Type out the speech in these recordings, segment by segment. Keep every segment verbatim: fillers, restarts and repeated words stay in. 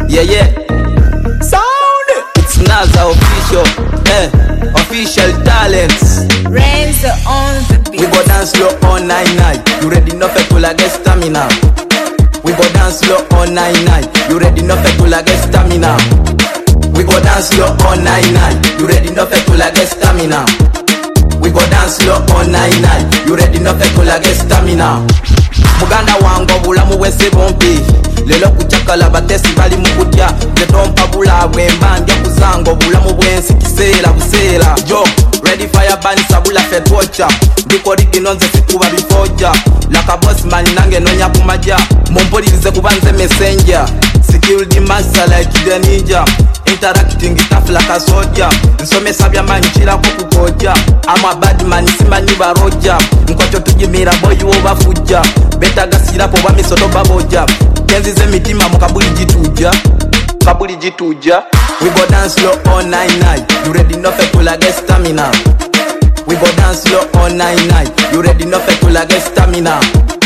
Yeah, yeah. Sound. It's Naza official. Eh, official talents. Renzo on the beat. We go dance slow all night night. You ready enough to like get stamina? We go dance slow all night night. You ready enough to like get stamina? We go dance slow all night night. You ready enough to like get stamina? We go dance slow all night night. You ready enough to like get stamina? Muganda wangu obulamu bwensi bumpi. Lelo kuchakala batesi bali mukutya. Zetompa bulabwe mbandya kuzanga obulamu bwensi kiseera buseera. Yo, ready fire bani sabula fetwocha. Ndiko rigi nonze sikuba bifoja. Laka boss man nange nonya kumaja. Mumpulirize kubanze messenger. Security master like the ninja. Interacting tough like a soldier. Nsome sabya manchira kukugoja. I'm a bad man simanyi baroja. Nkocho tujimira boy obafuja. Beta gasira po bamisoto baboja. Kenzi ze mitima mukabuli jituja. Kabuli jituja. We go dance slow all night night. You ready enough to like get stamina? We go dance slow all night night. You ready enough to like get stamina?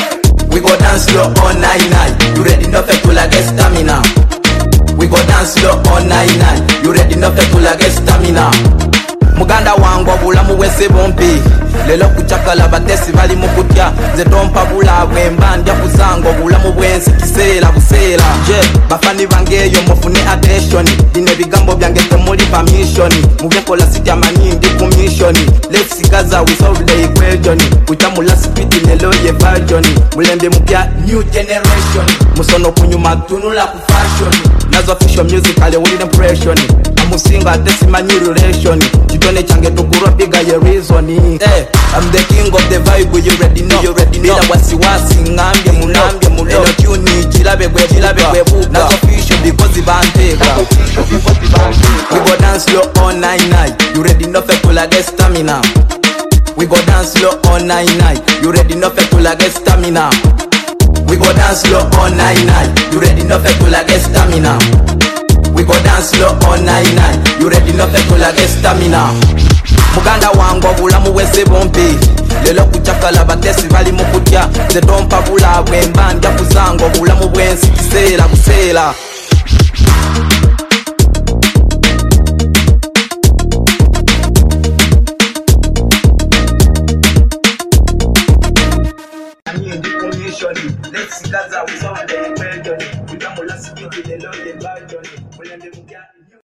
We go dance slow all night night. You ready enough to like get stamina? We go dance slow all night night. You ready enough to like get stamina? Muganda wangu obulamu bwensi bumpi. Lelo kuchakala batesi bali mukutya. Zetompa bulabwe mbandya kuzanga obulamu bwensi kiseera buseera. Je, bafani bangeyo mufune attention. Dine bigambo byange temuli permission. Mubyekola sitya mani ndi ku mission. Let's gaza we solve the equation. Kuchamula speed lelo ye version. Mulembe mupya new generation. Musono kunyuma tunula ku fashion. Nazo official musical with impression. Amusinga tesimanyi relation. Chitone change tukuro piga ye reason. Eh, I'm the king of the vibe, you ready know. You ready know. Bila wasiwasi ngambye munambye mulo. Eno tune chilabe gwe chilabe gwe buka. Nazo official because ibanteka. We go dance slow all night night. You ready enough to like get stamina? We go dance slow all night night. You ready enough to like get stamina? We go dance slow all night night. You ready enough to like get stamina? We go dance slow all night night. You ready enough to like get stamina? Muganda wangu obulamu bwensi bumpi. Lelo kuchakala batesi bali mukutya. Zetompa bulabwe mbandya kuzanga obulamu bwensi kiseera buseera. Let's see that's how we sound.